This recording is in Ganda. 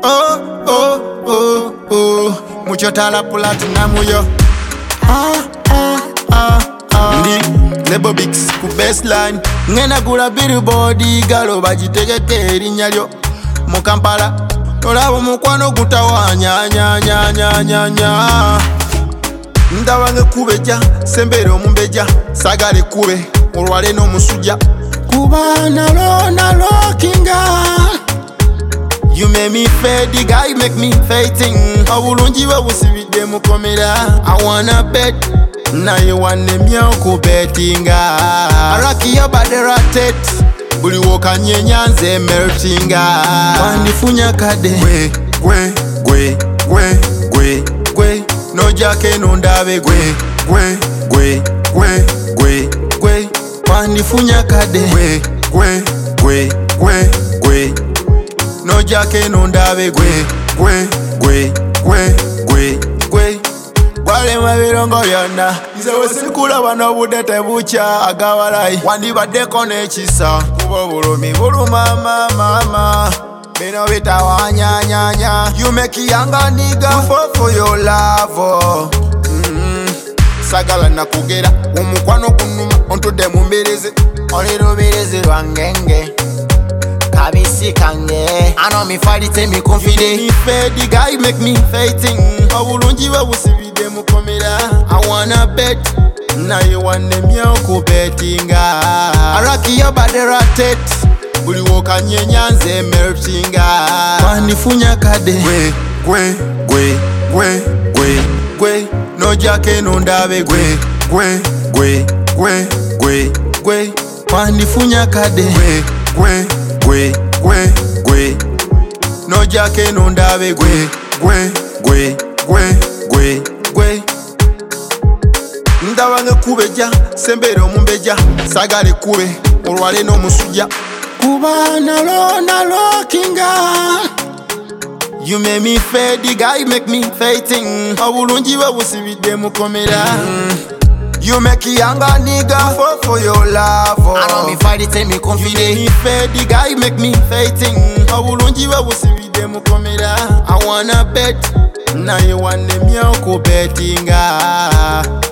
Oh, oh, oh, oh. Mucho tala platinum yo. Ndi Lebo Bix ku baseline. Ngena gula billboard galo bagitegeke erinnya lyo mu Kampala. Olaba mukwano gutawanya nya nya nya nya nya. Ndawange kubeja sembere omumbeja sagale kube olwale n'omusujja kuba nalo kinga. You make me fade, the guy make me fighting. Obulungi babusibidde mukomera. I wanna bet na you want them yoko bettinga. Araki your body ratet buli woka nyenyanze meltinga. Wandifunya kade gwe no jake no ndabe gwe wandifunya kade gwe no jake no ndabe gwe wale mabirongo byonna nze wesekulaba n'obudde tebuukya agabalayi wandibaddeko n'ekisa kuba bulumi buluma mama bino bitawanyanyanya. You make younger nigga fall for your love. Sagala nakugera omukwano kunuma ontudde mu mbirizi oli lubirizi lwangenge kabisi kange. I know me fight it me confident. Me fed the guy make me fighting. Obulungi babusibidde mukomera. I wanna bet na you want them yoko bettinga. Araki your body ratet buli woka nyenyanze meltinga. Wandifunya kade gwe no jake no ndabe gwe wandifunya kade gwe no jake no ndabe gwe ndawange kubeja sembere omumbeja sagale kube olwale n'omusujja kuba nalo kinga. You make me fade, the guy make me fighting. Obulungi babusibidde mukomera. You make younger nigga fall for your love. I know me fight it me confident. Me fade, the guy make me fighting. Obulungi babusibidde mukomera. I wanna bet na you want them yoko bettinga.